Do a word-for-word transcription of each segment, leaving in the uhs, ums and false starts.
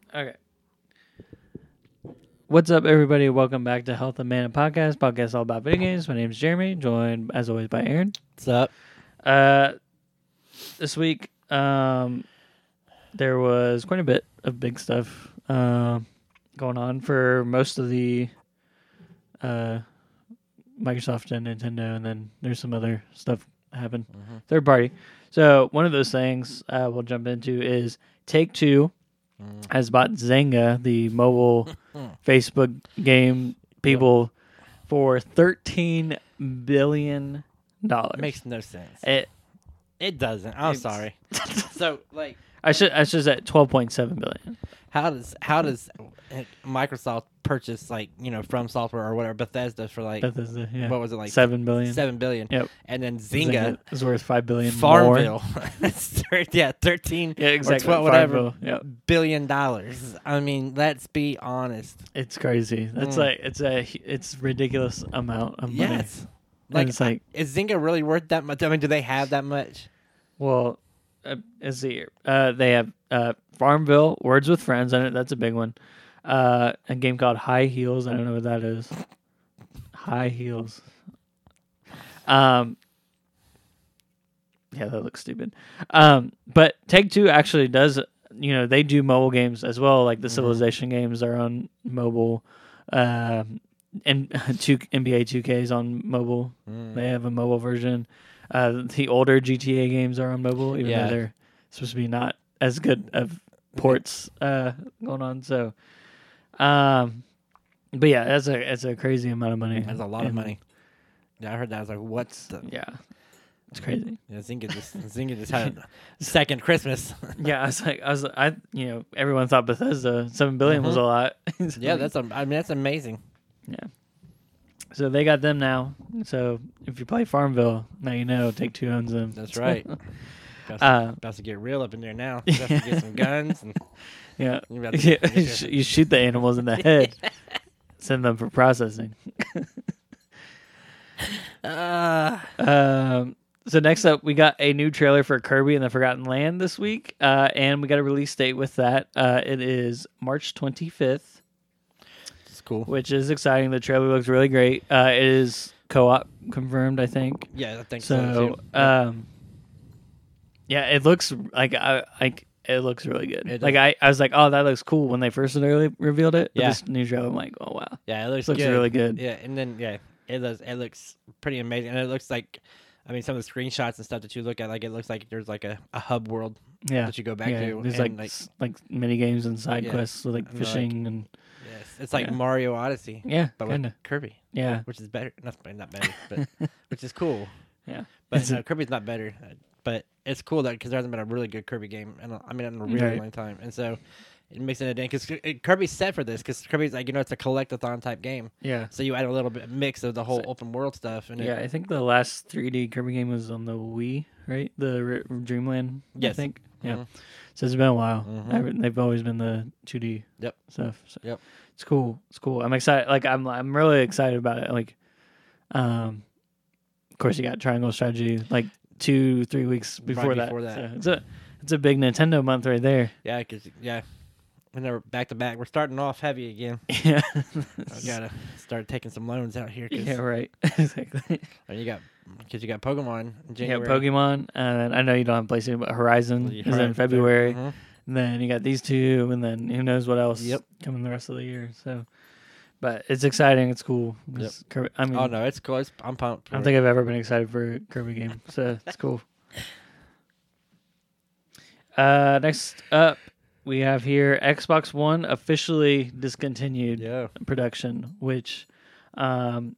Okay. What's up, everybody? Welcome back to Health and Mana Podcast. Podcast all about video games. My name is Jeremy, joined as always by Aaron. What's up? Uh, this week, um, there was quite a bit of big stuff uh, going on for most of the uh, Microsoft and Nintendo, and then there's some other stuff happened. Mm-hmm. Third party. So one of those things uh, we'll jump into is Take-Two Mm. has bought Zynga, the mobile Facebook game people, for thirteen billion dollars. Makes no sense. It. It doesn't. I'm It's- sorry. So, like, I should. I should say twelve point seven billion. how does how does Microsoft purchase, like, you know, From Software or whatever, Bethesda for like Bethesda, yeah. what was it, like seven billion. seven billion? Yep. And then Zynga, is worth five billion. Farmville, More. That's thir- yeah, thirteen Yeah, exactly. or twelve, whatever Farmville, yep. billion dollars. I mean, let's be honest. It's crazy. That's Mm. like it's a it's ridiculous amount of money. Yes. And Like, it's like is Zynga really worth that much? I mean, do they have that much? well, uh, let's see here. Uh, they have uh, Farmville, Words with Friends in it. That's a big one. Uh, a game called High Heels. I don't know what that is. High Heels. Um. Yeah, that looks stupid. Um, but Take-Two actually does. You know, they do mobile games as well. Like the Mhm. Civilization games are on mobile. Um, and two N B A two K is on mobile. Mm. They have a mobile version. Uh, the older G T A games are on mobile, even Yeah. though they're supposed to be not as good of ports uh, going on. So, um, but yeah, that's a that's a crazy amount of money. That's a lot of And, money. Yeah, I heard that. I was like, what's the... Yeah, it's crazy. Yeah, Zynga just Zynga just had a second Christmas. Yeah, I was like, I was, I, you know, everyone thought Bethesda seven billion was a lot. So, Yeah, that's a, I mean that's amazing. yeah. So they got them now. So if you play Farmville, now you know Take-Two owns them. That's right. About to, Uh, about to get real up in there now. About to get some guns and Yeah, you about to yeah. get you your- sh- you shoot the animals in the head, send them for processing. uh, Um, so next up, we got a new trailer for Kirby and the Forgotten Land this week, uh, and we got a release date with that. Uh, it is March twenty-fifth, it's cool. which is exciting. The trailer looks really great. Uh, it is co-op confirmed, I think. Yeah, I think so. So, too. um, yeah, it looks like I like it looks really good. It Like does. I, I was like, oh, that looks cool when they first really revealed it. But Yeah. this new trailer, I'm like, oh wow, yeah, it looks, this looks good. really good. Yeah, and then yeah, it looks it looks pretty amazing, and it looks like, I mean, some of the screenshots and stuff that you look at, like it looks like there's like a, a hub world Yeah, that you go back yeah. to. There's and like s- like mini games and side Yeah. quests with like And, like, fishing and yes, it's like yeah. Mario Odyssey, yeah, but kind with of Kirby, yeah, which is better. Not not better, but which is cool. yeah. But It's no, a- Kirby's not better. uh, But it's cool that because there hasn't been a really good Kirby game, and I mean in a really Right. long time, and so it makes it a because Kirby's set for this because Kirby's like you know it's a collectathon type game, yeah. so you add a little bit mix of the whole So- open world stuff. And Yeah, it, I think the last three D Kirby game was on the Wii, right? The R- Dreamland, I Yes. think. Yeah. Mhm. So it's been a while. Mhm. I haven't- They've always been the two D Yep. stuff. So Yep. It's cool. It's cool. I'm excited. Like I'm, I'm really excited about it. Like, um, of course you got Triangle Strategy like two, three weeks before that. before that. So it's a, it's a big Nintendo month right there. yeah, because yeah, when they're back to back, we're starting off heavy again. Yeah. I gotta start taking some loans out here. Cause, Yeah. Right. Exactly. and you got because you got Pokemon in You January. got Pokemon, and I know you don't have PlayStation, but Horizon Well, you- is in right, February. mhm. And then you got these two, and then who knows what else Yep. coming the rest of the year. So, but it's exciting. It's cool. It's Kirby, I mean, Oh no, it's cool. It's, I'm pumped. I don't for think I've ever been excited for a Kirby game. So it's cool. Uh, next up, we have here Xbox One officially discontinued it. Yeah. production, which, um,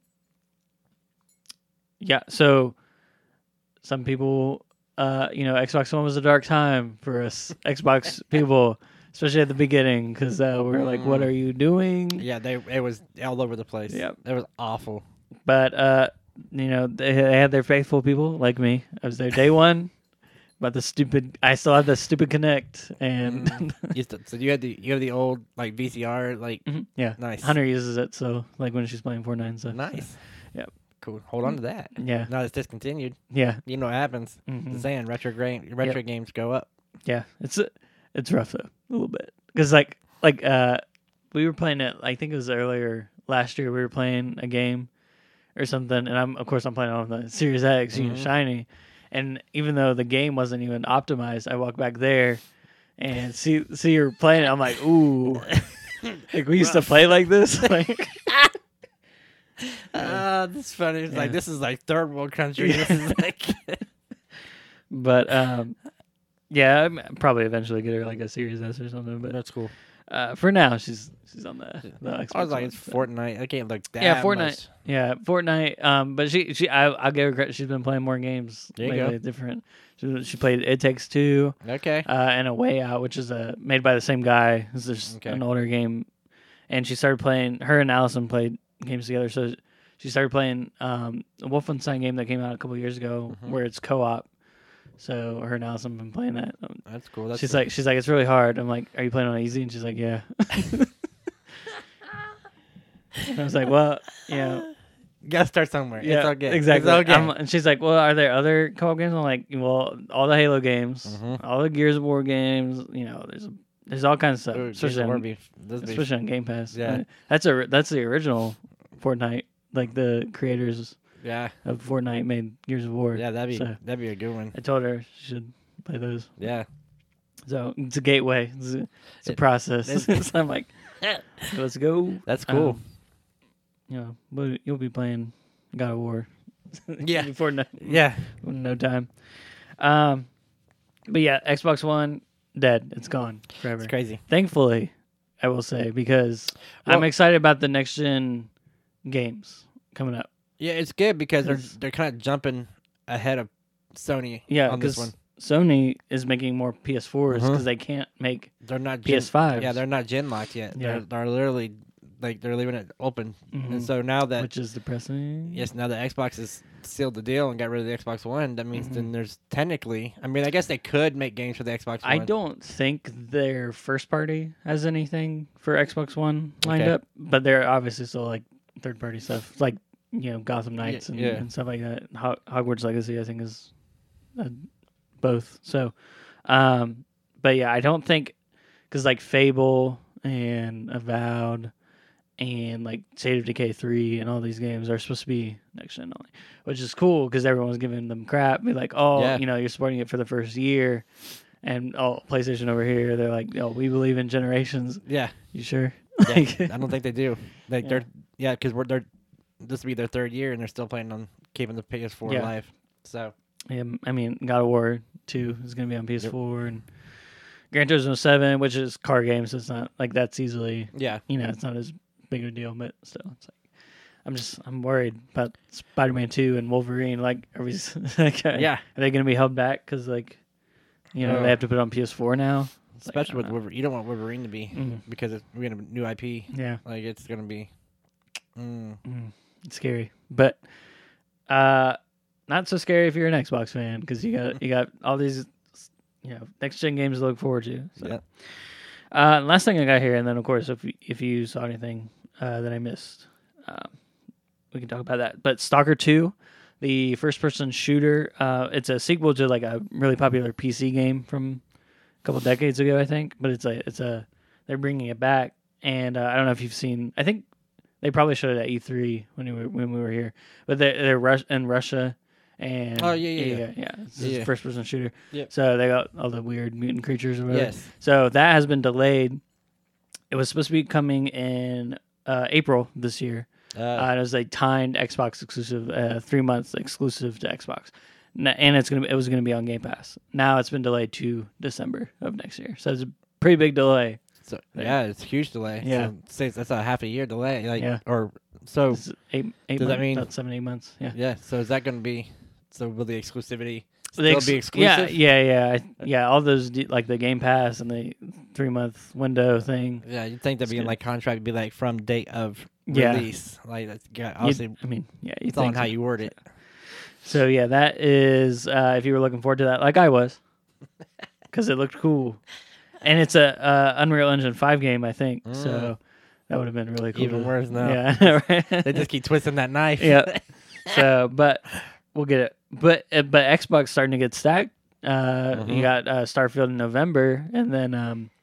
yeah. So some people, uh, you know, Xbox One was a dark time for us Xbox people, especially at the beginning, because uh, we were like, "What are you doing?" Yeah, they it was all over the place. Yep. It was awful. But uh, you know, they, they had their faithful people like me. I was there day one. But the stupid, I still have the stupid Connect, and Mm. You st- so you had the you have the old like V C R like Mhm, yeah, nice. Hunter uses it. So like when she's playing Fortnite and stuff. Nice. Yep. Cool. Hold on to that. Yeah, Now it's discontinued. yeah, You know what happens. mhm. The saying retro gra- retro games go up. yeah. It's it's rough though, a little bit, because like like uh, we were playing it. I think it was earlier last year. We were playing a game or something, and I'm of course I'm playing on the Series X, you know, Mhm. shiny. And even though the game wasn't even optimized, I walk back there and see see her playing it. I'm like, ooh, like we used to Rough. play like this. Like, Ah, that's funny. It's like Yeah. this is like third world country. This is like but um, yeah, I'm probably eventually get her like a Series S or something. But that's cool. uh, for now, she's she's on the, the Xbox I was like, One, it's so. Fortnite. I can't look that. Yeah, Fortnite. much. Yeah, Fortnite. Um, but she she I I'll give her credit. She's been playing more games There you lately, go. different. She, she played It Takes Two. Okay. Uh, and A Way Out, which is a made by the same guy. This is Okay. an older game, and she started playing. Her and Allison played games together, so she started playing um, a Wolfenstein game that came out a couple years ago, Mhm. where it's co-op. So her and Allison have been playing that. Um, That's cool. That's she's cool. like, she's like, it's really hard. I'm like, are you playing on easy? And she's like, yeah. And I was like, well, yeah. You gotta start somewhere. Yeah, it's okay. exactly. It's okay. I'm- and she's like, "Well, are there other co-op games?" I'm like, "Well, all the Halo games, Mhm. all the Gears of War games. You know, there's there's all kinds of stuff, Ooh, Gears especially of War on, be- this be- especially on Game Pass. Yeah. Uh, that's a that's the original Fortnite. Like the creators yeah, of Fortnite made Gears of War. yeah. That'd be So- that'd be a good one. I told her she should play those. Yeah. So it's a gateway. It's a, it's a It- process. it's- so I'm like, let's go. That's cool. Um, you know, but you'll be playing God of War. Yeah. Before no, Yeah. no time. Um, but yeah, Xbox One dead. It's gone forever. It's crazy. Thankfully, I will say, because I'm Well- excited about the next gen games coming up. Yeah, it's good because they're 'Cause- they're kind of jumping ahead of Sony Yeah, on this because one. Sony is making more P S fours because Mhm. they can't make They're not P gen- S fives. Yeah, they're not gen locked yet. Yeah. They're they're literally like they're leaving it open. Mhm. And so now that which is depressing. yes, now that Xbox has sealed the deal and got rid of the Xbox One, that means Mhm. then there's technically. I mean, I guess they could make games for the Xbox One. I don't think their first party has anything for Xbox One lined Okay. up, but they're obviously still like third party stuff, like you know Gotham Knights and, yeah. and stuff like that. Ho- Hogwarts Legacy, I think, is uh, both. So, um, but yeah, I don't think because like Fable and Avowed and like State of Decay three and all these games are supposed to be next gen only, which is cool because everyone's giving them crap. Be like, oh, Yeah. you know, you're supporting it for the first year, and oh, PlayStation over here, they're like, oh, we believe in generations. Yeah, You sure? yeah. Like- I don't think they do. Like Yeah. they're yeah, because we're they're this will be their third year and they're still planning on keeping the P S four Yeah. alive. So Yeah, I mean, God of War two is going to be on P S four, and Gran Turismo seven, which is car games, so it's not like that's easily, yeah, you know, it's not as big of a deal, but still, it's like, I'm just, I'm worried about Spider-Man two and Wolverine. Like, are we, like, are yeah. they going to be held back because, like, you know, Oh. they have to put it on P S four now? It's like, I Especially with don't know. Wolverine, you don't want Wolverine to be Mm, because it's, we're gonna new I P. yeah, Like it's gonna be. Mm. mm, it's scary, but uh, not so scary if you're an Xbox fan because you got you got all these, you know, next gen games to look forward to. So. Yeah. Uh, last thing I got here, and then of course, if you- if you saw anything uh, that I missed, um, we can talk about that. But Stalker two, the first-person shooter, uh, it's a sequel to like a really popular P C game from a couple decades ago, I think. But it's a it's a they're bringing it back, and uh, I don't know if you've seen. I think they probably showed it at E three when we were when we were here. But they're, they're Rus- in Russia. And Oh, yeah, yeah, yeah, yeah. yeah. It's Yeah, a yeah. first-person shooter. Yep. So they got all the weird mutant creatures or whatever. Yes. So that has been delayed. It was supposed to be coming in uh, April this year. Uh, Uh, it was a timed Xbox exclusive, uh, three months exclusive to Xbox, N- and it's gonna be, it was gonna be on Game Pass. Now it's been delayed to December of next year. So it's a pretty big delay. so, yeah. yeah, it's a huge delay. Yeah. So, say that's a half a year delay. Like Yeah. or so. It's eight, eight Does that months, mean- about seven, eight months? Yeah. Yeah. So is that gonna be? So will the exclusivity still The ex- be exclusive? Yeah, yeah, yeah, I- yeah. All those de- like the Game Pass and the three month window thing. Yeah, you'd think that'd be in good. like contract would be like from date of Yeah. release. Like that's got You'd- obviously I mean, yeah, you it's all on think how so. you word it. So yeah, that is uh, if you were looking forward to that, like I was, because it looked cool, and it's a uh, Unreal Engine five game, I think. Mm. So that would have been really cool. Even to- worse now. Yeah, right? They just keep twisting that knife. yeah. So, but we'll get it. But uh, but Xbox starting to get stacked. Uh, Mhm. You got uh, Starfield in November, and then um,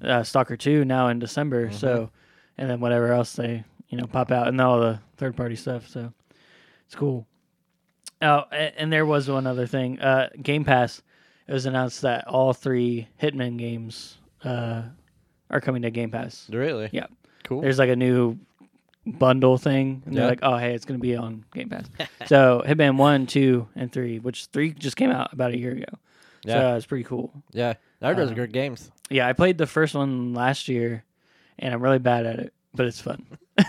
uh, Stalker two now in December. Mhm. So, and then whatever else they you know pop out and all the third party stuff. So it's cool. Oh, a- and there was one other thing. Uh, Game Pass. It was announced that all three Hitman games uh, are coming to Game Pass. Really? Yeah. Cool. There's like a new bundle thing, and they're Yeah. like, "Oh, hey, it's going to be on Game Pass." So Hitman one, two, and three, which three just came out about a year ago. Yeah. So it's pretty cool. Yeah. Those are Um, good games. Yeah, I played the first one last year, and I'm really bad at it, but it's fun.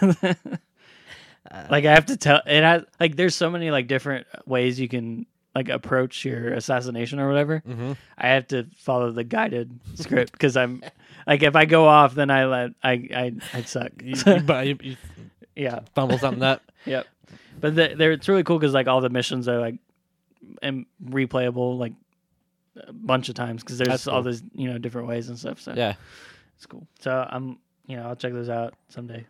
Uh, Like I have to tell it has like there's so many like different ways you can like approach your assassination or whatever. Mm-hmm. I have to follow the guided script because I'm like if I go off, then I let I I I suck. You, you, bu- you, you Yeah, fumble something up. yep. But the, they're it's really cool because like all the missions are like and replayable like a bunch of times because there's That's all cool. those you know different ways and stuff. So Yeah. it's cool. So I'm you know I'll check those out someday.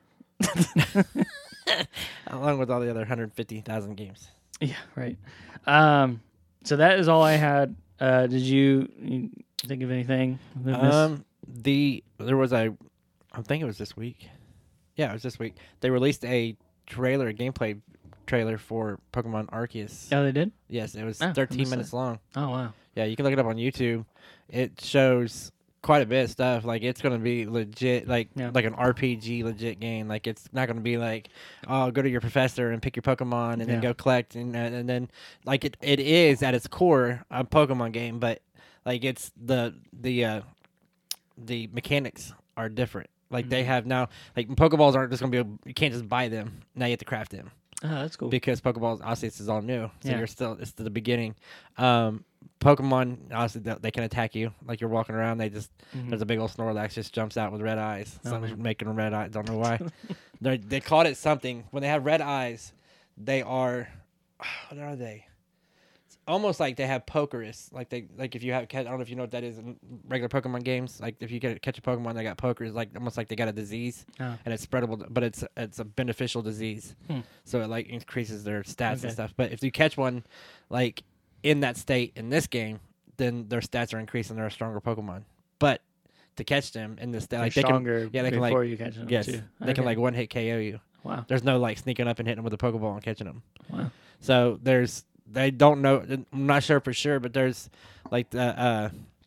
Along with all the other one hundred fifty thousand games. Yeah, right. Um, so that is all I had. Uh, did you, you think of anything? that I missed? Um, the there was a, I think it was this week. Yeah, it was this week. They released a trailer, a gameplay trailer for Pokemon Arceus. oh, they did. Yes, it was Oh, I thirteen missed minutes long. Oh wow. Yeah, you can look it up on YouTube. It shows quite a bit of stuff. Like it's gonna be legit, like Yeah. like an R P G legit game. Like it's not gonna be like, oh, go to your professor and pick your Pokemon and Yeah. then go collect and and and then like it it is at its core a Pokemon game, but like it's the the uh the mechanics are different. Like they Mhm. have now, like Pokeballs aren't just gonna be. Able, you can't just buy them. Now you have to craft them Oh, that's cool. because Pokeballs obviously this is all new, so Yeah. you're still it's the beginning. Um, Pokemon obviously they, they can attack you like you're walking around. They just Mhm. there's a big old Snorlax just jumps out with red eyes. Oh, Someone's man. making them red eyes. Don't know why. they they called it something when they have red eyes. They are what are they? It's almost like they have Pokerus. Like they like if you have I don't know if you know what that is in regular Pokemon games. Like if you get catch a Pokemon, they got Pokers. Like almost like they got a disease Oh. and it's spreadable, but it's it's a beneficial disease, Hmm. so it like increases their stats Okay. and stuff. But if you catch one, like in that state in this game, then their stats are increasing. They're a stronger Pokemon. But to catch them in this, They're like they can, stronger. yeah, they can, like- before you catch them. yes, too. they can Okay. like one hit K O you. Wow. There's no like sneaking up and hitting them with a Pokeball and catching them. Wow. So there's they don't know. I'm not sure for sure, but there's like the uh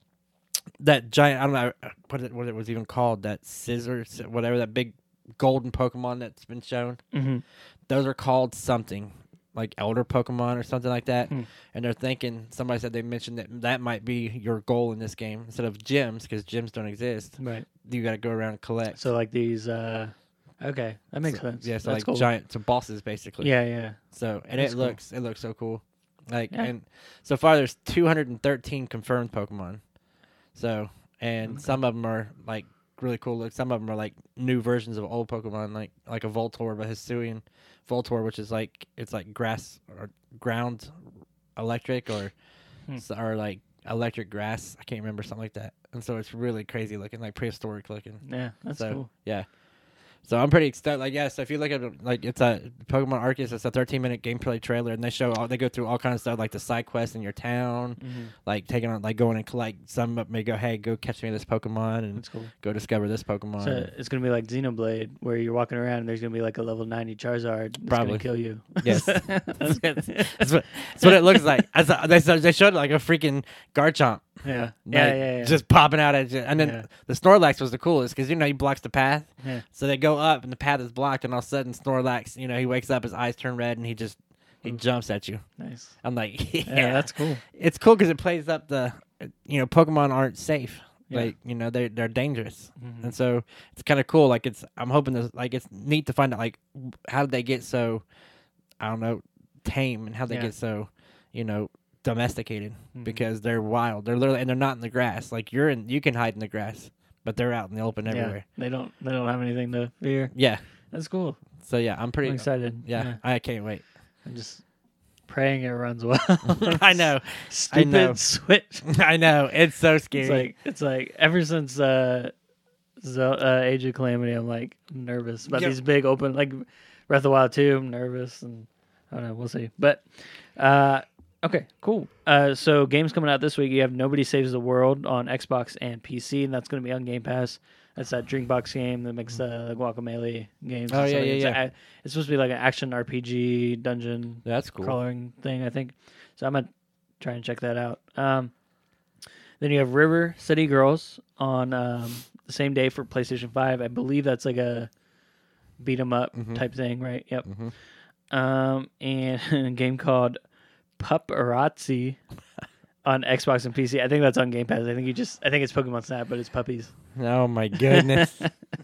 that giant. I don't know what it, what it was even called. That scissors, whatever that big golden Pokemon that's been shown. Mm-hmm. Those are called something like elder Pokemon or something like that. Hmm. And they're thinking somebody said they mentioned that that might be your goal in this game instead of gyms because gyms don't exist. Right. You got to go around and collect. So like these. Uh, okay, that makes So- sense. Yeah, so That's like cool. giant, so bosses basically. Yeah, yeah. So and That's it cool. looks it looks so cool. Like Yeah. and so far there's two hundred thirteen confirmed Pokemon. So and Okay. some of them are like really cool. Look, some of them are like new versions of old Pokemon, like like a Voltorb, a Hisuian Voltorb, which is like it's like grass or ground electric or Hmm. s- or like electric grass. I can't remember something like that. And so it's really crazy looking, like prehistoric looking. Yeah, that's So, cool. Yeah. So I'm pretty excited. Like, yeah. So if you look at it, like it's a Pokemon Arceus, it's a thirteen minute gameplay trailer, and they show all they go through all kinds of stuff, like the side quests in your town, Mm-hmm. like taking on, like going and collect. Some may go, hey, go catch me this Pokemon, and That's cool. go discover this Pokemon. So it's gonna be like Xenoblade, where you're walking around and there's gonna be like a level ninety Charizard that's Probably. gonna kill you. Yes. That's that's, that's what that's what it looks like. As a, they they showed like a freaking Garchomp, yeah. like, Yeah, yeah, yeah. just popping out at you. And then Yeah. the Snorlax was the coolest because you know he blocks the path. Yeah. So they go up and the path is blocked, and all of a sudden Snorlax, you know, he wakes up, his eyes turn red, and he just he Mm. jumps at you. Nice. I'm like, yeah, Yeah, that's cool. it's cool because it plays up the, you know, Pokemon aren't safe. Yeah. Like you know they they're dangerous, Mhm. and so it's kind of cool. Like it's I'm hoping this like it's neat to find out like w- how did they get so, I don't know, tame and how they Yeah. get so, you know, domesticated Mhm. because they're wild. They're literally and they're not in the grass. Like you're in, you can hide in the grass, but they're out in the open everywhere. Yeah, they don't they don't have anything to fear. Yeah. That's cool. So yeah, I'm pretty I'm excited. Yeah, I can't wait. I'm just praying it runs well. I know. Stupid know. Switch. I know. It's so scary. It's like it's like ever since uh, Zel- uh Age of Calamity, I'm like nervous about Yeah. these big open like Breath of the Wild two. I'm nervous and I don't know. We'll see. But uh, Okay, cool. Uh, so games coming out this week. You have Nobody Saves the World on Xbox and P C, and that's going to be on Game Pass. That's that Dreambox game that makes the Guacamelee games. Oh, and yeah, stuff. yeah, it's yeah. A, it's supposed to be like an action R P G dungeon That's cool. crawling thing, I think. So I'm gonna try and check that out. Um, then you have River City Girls on um, the same day for PlayStation five. I believe that's like a beat 'em up Mhm. type thing, right? Yep. Mhm. Um, and a game called Pupperazzi on Xbox and P C. I think that's on Game Pass. I think you just I think it's Pokemon Snap, but it's puppies. Oh my goodness.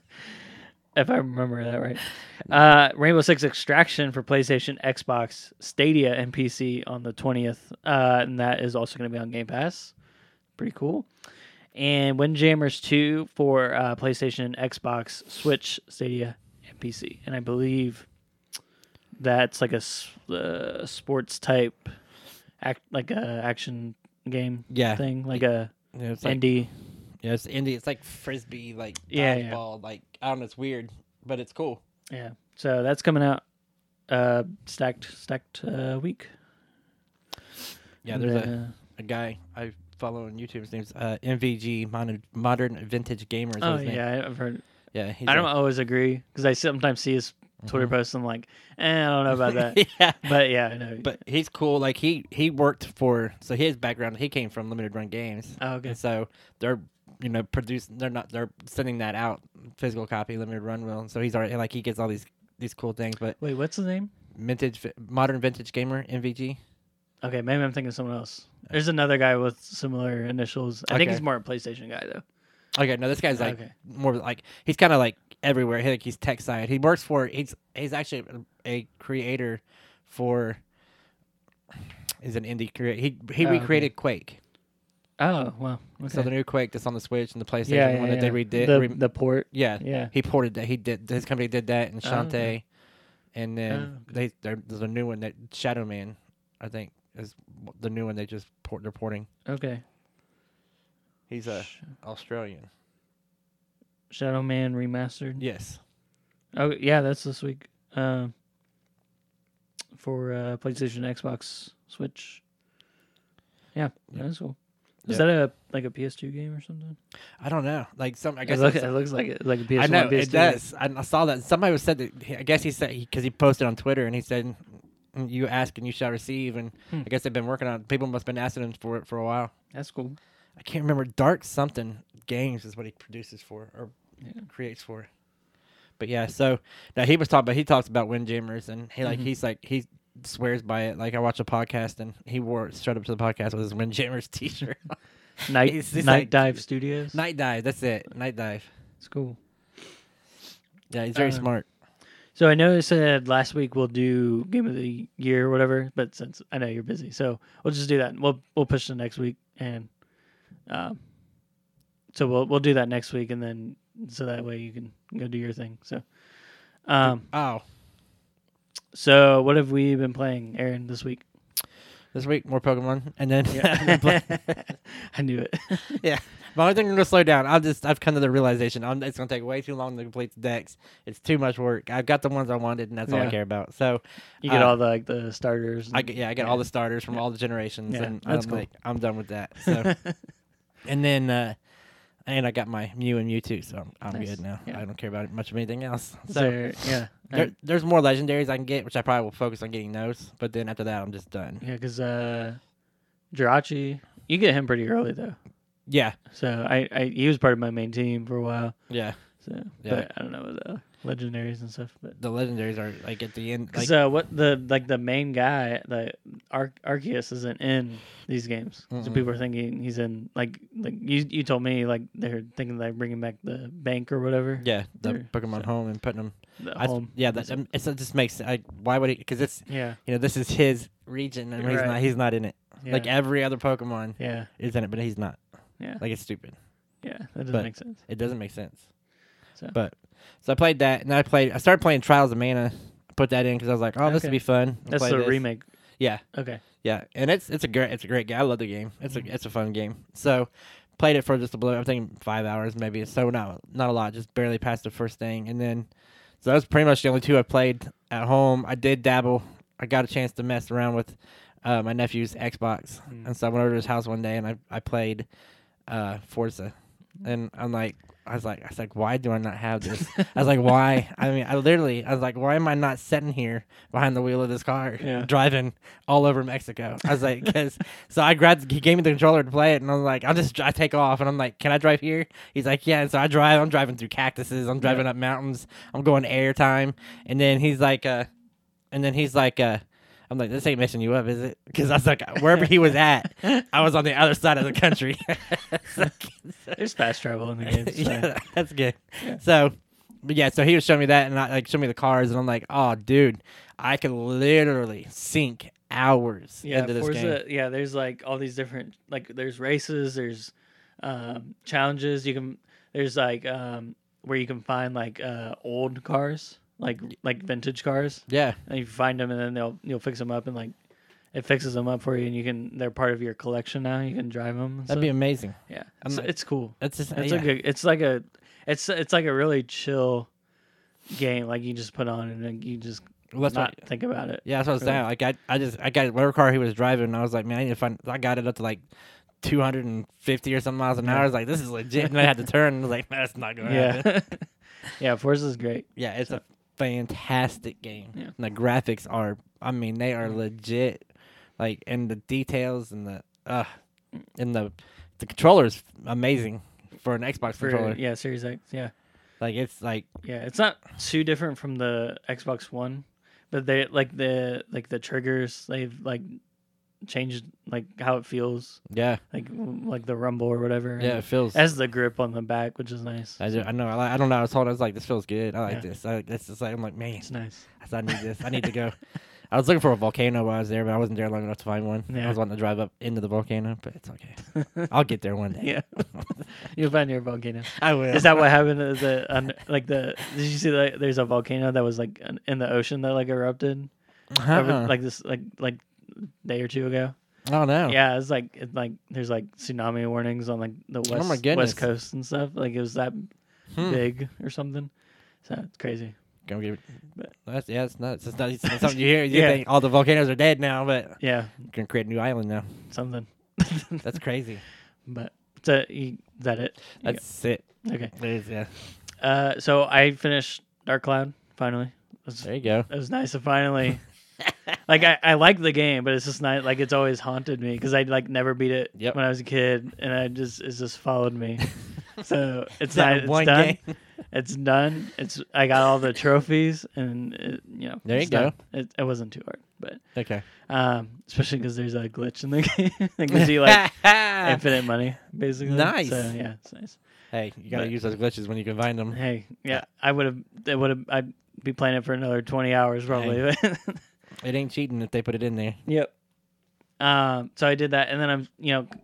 If I remember that right. Uh, Rainbow Six Extraction for PlayStation, Xbox, Stadia, and P C on the twentieth. Uh, and that is also going to be on Game Pass. Pretty cool. And Windjammers two for uh, PlayStation, Xbox, Switch, Stadia, and P C. And I believe that's like a s- uh, sports type, act like a action game Yeah. thing, like a Yeah, it's like, indie. yeah, it's indie. It's like frisbee, like Yeah, yeah. dodgeball. Like I don't know, it's weird, but it's cool. Yeah. So that's coming out uh, stacked stacked uh, week. Yeah, And there's then, a, uh, a guy I follow on YouTube. His name's uh, M V G, Modern, Modern Vintage Gamer. is oh his name. yeah, I've heard. Yeah, he's I don't a- always agree because I sometimes see his Twitter Mhm. posts. And I'm like, eh, I don't know about that. yeah, But yeah, I know. but he's cool. Like he he worked for so his background. He came from Limited Run Games, oh, okay. and so they're you know producing. They're not. They're sending that out physical copy Limited Run will. So he's already like he gets all these these cool things. But Wait, what's the name? vintage vi- Modern Vintage Gamer M V G. Okay, maybe I'm thinking of someone else. There's another guy with similar initials. I think Okay. he's more a PlayStation guy though. Okay, no, this guy's like Okay. more like he's kind of like everywhere. He, like he's tech side. He works for he's he's actually a, a creator for. He's an indie creator. He he Oh, okay. recreated Quake. Oh well. Okay. So the new Quake that's on the Switch and the PlayStation yeah, yeah, one yeah. that they redid. the re- the port. yeah, Yeah. he ported that. He did his company did that, and Oh, Shantae, okay. and then Oh, they there, there's a new one that Shadow Man, I think, is the new one they just port. They're porting. Okay. He's a Sh- Australian. Shadow Man remastered. Yes. Oh yeah, that's this week. Um, for uh, PlayStation, Xbox, Switch. Yeah, Yeah. that's cool. Is Yeah. that a like a P S two game or something? I don't know. Like some, I It, guess look, it's- it looks like it, like a P S I one, know P S it two. does. I, I saw that somebody was said that. he- I guess he said because he, he posted on Twitter and he said, "You ask and you shall receive." And Hmm. I guess they've been working on. it. People must have been asking him for it for a while. That's cool. I can't remember. Dark something games is what he produces for or Yeah. creates for. But yeah, so now he was talking about he talks about Windjammers and he like Mhm. he's like he swears by it. Like I watched a podcast and he wore showed up to the podcast with his Windjammers t-shirt. Night It's- it's Night like- Dive Studios. Night Dive, that's it. Night Dive. It's cool. Yeah, he's very Uh, smart. So I know I said last week we'll do Game of the Year or whatever, but since I know you're busy, so we'll just do that. We'll we'll push to next week, and um, so we'll we'll do that next week, and then so that way you can go do your thing. So, um, Oh, so what have we been playing, Aaron, this week? this week more Pokemon, and then I knew it. yeah. My only thing I'm gonna slow down. I'll just I've come to the realization I'm, it's gonna take way too long to complete the decks. It's too much work. I've got the ones I wanted, and that's all I Yeah. care about. So You get Uh, all the like the starters. I and- get yeah, I get all the starters from all the generations, Yeah, and that's I'm cool. like I'm done with that. So and then uh, and I got my Mew and Mewtwo, so I'm, I'm Nice. good now. Yeah. I don't care about much of anything else. So So, yeah, there, there's more legendaries I can get, which I probably will focus on getting those. But then after that, I'm just done. yeah, because uh, Jirachi, you get him pretty early though. Yeah, So I, I he was part of my main team for a while. yeah. So Yeah. but I don't know the legendaries and stuff. But The legendaries are like at the end. Like, so what the like the main guy, the Ar- Arceus isn't in these games. So Mm-mm. people are thinking he's in like like you you told me like they're thinking like bringing back the bank or whatever. yeah, the There, Pokemon so- Home and putting them. The I, home. yeah, that um, it's, it just makes. I, why would he? Because it's yeah you know this is his region and he's Right. not. He's not in it. yeah Like every other Pokemon yeah is in it, but he's not. yeah Like it's stupid. yeah that doesn't but- make sense. It doesn't make sense. So But so I played that, and then I played. I started playing Trials of Mana. I put that in because I was like, oh, this Okay. would be fun. I'll that's play the this. remake. Yeah, Okay. yeah, and it's it's a great it's a great game. I love the game. It's Mhm. a it's a fun game. So played it for just a blue. I'm thinking five hours maybe. So not not a lot. Just barely past the first thing, and then so that was pretty much the only two I played at home. I did dabble. I got a chance to mess around with uh, my nephew's Xbox, Mm. and so I went over to his house one day and I I played uh, Forza, and I'm like. I was like, I was like, why do I not have this? I was like, why? I mean, I literally, I was like, why am I not sitting here behind the wheel of this car, Yeah. driving all over Mexico? I was like, because so I grabbed, he gave me the controller to play it, and I was like, I'll just, I take off, and I'm like, can I drive here? He's like, yeah. And so I drive. I'm driving through cactuses. I'm driving Yeah. up mountains. I'm going airtime, and then he's like, uh, and then he's like, uh. I'm like, this ain't messing you up, is it? Because I was like, wherever he was at, I was on the other side of the country. There's fast travel in the game. So. Yeah, that's good. Yeah. So, but yeah, so he was showing me that, and I like showing me the cars, and I'm like, oh, dude, I could literally sink hours Yeah, into this Forza, game. yeah, there's like all these different like there's races, there's um, challenges. You can there's like um, where you can find like uh, old cars, like like vintage cars, Yeah, and you find them, and then they'll you'll fix them up, and like it fixes them up for you, and you can they're part of your collection now. You can drive them. And that'd be stuff. amazing. Yeah, I'm it's, like- it's cool. That's just It's yeah. a good. It's like a. It's it's like a really chill game. Like you just put on and then you just Well, that's not what, think about it. yeah, that's what I was Really. saying. Like I, I just I got whatever car he was driving, and I was like, man, I need to find. I got it up to like two hundred fifty or something miles an hour. I was like, this is legit, and I had to turn. And I was like, that's not going to happen. Yeah, yeah. Forza's great. Yeah, it's So- a fantastic game. Yeah. And the graphics are, I mean, they are Mhm. legit. Like, and the details and the, uh, and the, the controller's amazing for an Xbox For controller. yeah, Series X. Yeah, Like, it's like, yeah. It's not too different from the Xbox One, but they like the like the triggers. They've like changed like how it feels, yeah, like like the rumble or whatever. yeah, it feels. As the grip on the back, which is nice. I, do, I know. I, like, I don't know. I was told I was like, this feels good. I like Yeah. this. I, it's just like I'm like, man, It's nice. I said, I need this. I need to go. I was looking for a volcano while I was there, but I wasn't there long enough to find one. I Yeah. was wanting to drive up into the volcano, but it's okay. I'll get there one day. Yeah, you'll find your volcano. I will. Is that what happened to the un, like the? Did you see that there's a volcano that was like an- in the ocean that like erupted over, Uh-uh. like this like like day or two ago? Oh no. Yeah, it's like it's like there's like tsunami warnings on like the west Oh my goodness. west coast and stuff. Like it was that Hmm. big or something. So it's crazy. Go give it. But- That's yeah, it's nuts. It's not, it's not something you hear. You Yeah. think all the volcanoes are dead now, but Yeah, you can create a new island now. something. That's crazy. But so you, is that it? You That's it. got- okay. There's, yeah. Uh, so I finished Dark Cloud finally. It was, There you go. it was nice to finally. Like I, I like the game, but it's just not like it's always haunted me because I like never beat it Yep. when I was a kid, and I just it's just followed me. So it's That not it's one done. game. It's done. It's I got all the trophies, and it, you know. There you it's go. done. It, it wasn't too hard, but Okay. um, especially because there's a glitch in the game that gives you like infinite money, basically. Nice. So yeah, it's nice. Hey, you gotta But- use those glitches when you can find them. Hey, yeah, I would have. It would have. I'd be playing it for another twenty hours probably. It ain't cheating if they put it in there. Yep. Um, so I did that, and then I'm, you know,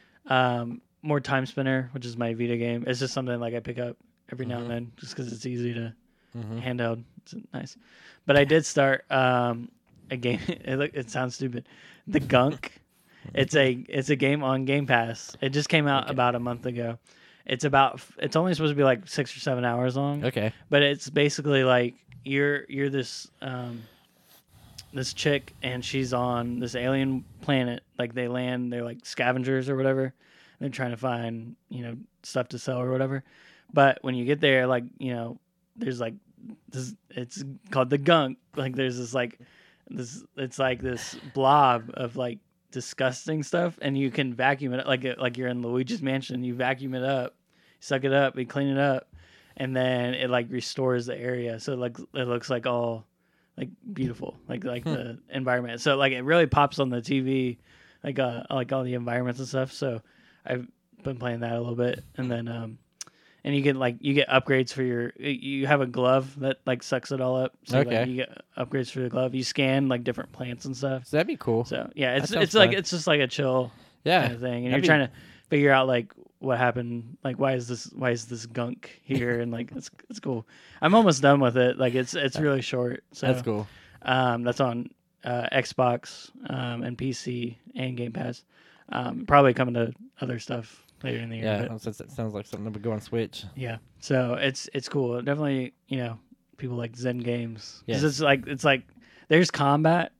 um, more Time Spinner, which is my Vita game. It's just something like I pick up every now Mhm. and then, just because it's easy to Mm-hmm. handheld. It's nice. But I did start um, a game. It, look- it sounds stupid. The Gunk. It's a it's a game on Game Pass. It just came out Okay. about a month ago. It's about. It's only supposed to be like six or seven hours long. Okay. But it's basically like you're you're this um, this chick, and she's on this alien planet. Like they land, they're like scavengers or whatever. And they're trying to find, you know, stuff to sell or whatever. But when you get there, like, you know, there's like this. It's called the Gunk. Like there's this like this. It's like this blob of like disgusting stuff, and you can vacuum it like like you're in Luigi's Mansion. You vacuum it up, suck it up, you clean it up, and then it like restores the area. So like it looks like all like beautiful, like like Hmm. the environment. So like it really pops on the T V, like uh like all the environments and stuff. So I've been playing that a little bit, and then um and you get like you get upgrades for your you have a glove that like sucks it all up. So Okay. like, you get upgrades for the glove. You scan like different plants and stuff. So that'd be cool. So yeah, it's sounds it's like fun. it's just like a chill yeah. kind of thing, and That'd you're be- trying to figure out like what happened, like why is this why is this gunk here, and like it's it's cool. I'm almost done with it. Like it's it's really short. So That's cool. Um, that's on uh, Xbox um, and P C and Game Pass. Um, probably coming to other stuff later in the year. Yeah. but- Since it sounds like something that would go on Switch. yeah. So it's it's cool. Definitely, you know, people like Zen games because Yes. it's like it's like there's combat,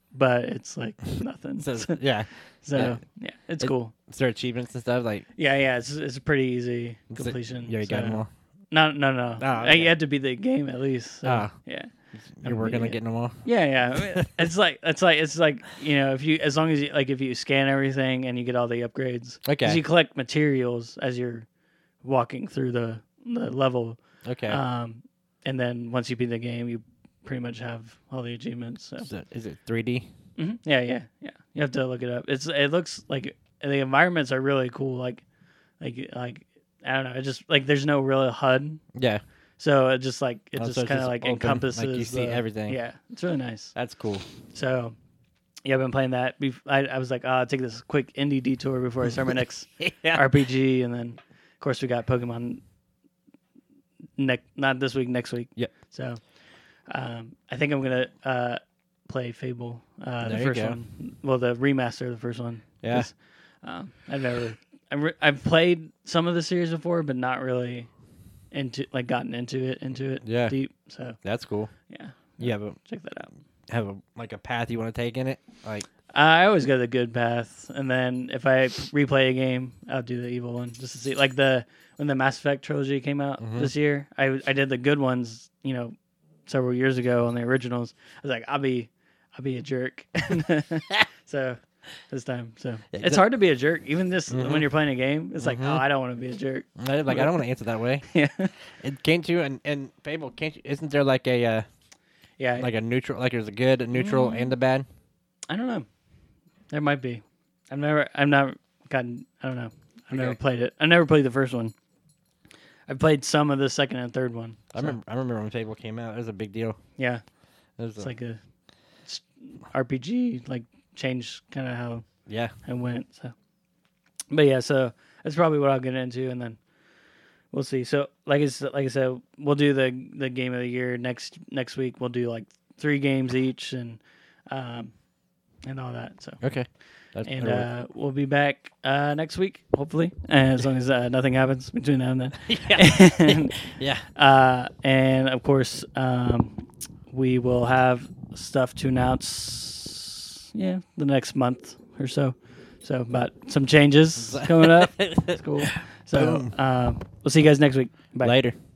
but it's like nothing. So So, yeah, yeah, yeah. it's It- cool. is there achievements and stuff like? Yeah, yeah, it's it's a pretty easy it's like- completion. yeah, you got so- them all. No, no, no. Oh, Uh, okay. You had to beat the game at least. So, Ah. yeah. You're working on getting them all. Yeah, yeah. I mean, it's like it's like it's like you know if you as long as you like if you scan everything and you get all the upgrades. Okay. Because you collect materials as you're walking through the the level. Okay. Um, and then once you beat the game, you pretty much have all the achievements. So. is, it, is it three D? hmm Yeah, yeah, yeah. You have to look it up. It's it looks like the environments are really cool. Like, like like I don't know. It just like there's no real H U D. Yeah. So it just like it Oh, just so it's kind of just like open, encompasses. like you see the- everything. Yeah, it's really nice. That's cool. So yeah, I've been playing that. Bef- I, I was like, oh, I'll take this quick indie detour before I start my next yeah. R P G, and then of course we got Pokemon. Next, not this week, next week. Yep. So um, I think I'm gonna uh, play Fable, uh, the There you first go. one. Well, the remaster of the first one. Yeah. 'Cause, Um, I've never. I've, re- I've played some of the series before, but not really into like gotten into it into it Yeah. deep. So That's cool. yeah, You have a check that out. have a like a path you want to take in it. Like I always go the good path, and then if I replay a game, I'll do the evil one just to see. Like the when the Mass Effect trilogy came out Mhm. this year, I I did the good ones, you know, several years ago on the originals. I was like, I'll be I'll be a jerk. So this time, so Yeah, it's that- hard to be a jerk, even this Mhm. when you're playing a game. It's like, Mhm. oh, I don't want to be a jerk. I- like I don't want to answer that way. Yeah, It can't you and and Fable can't you? Isn't there like a uh, yeah. like a neutral like there's a good, a neutral, Mm. and a bad? I don't know. There might be. I've never. I've not gotten. I don't know. I've never Okay. played it. I never played the first one. I've played some of the second and third one. I so, remember I remember when Fable came out. It was a big deal. Yeah, It was it's a- like a s- R P G. Like changed kind of how yeah. it went. So, but yeah, so that's probably what I'll get into, and then we'll see. So, like I s- like I said, we'll do the the game of the year next next week. We'll do like three games each, and um, and all that. So. Okay. That's, And that'll uh, we'll be back uh, next week, hopefully, as long as uh, nothing happens between now and then. Yeah. and, yeah. uh, and of course, um, we will have stuff to announce. Yeah, the next month or so. So about some changes coming up. It's cool. So Boom. um, we'll see you guys next week. Bye. Later.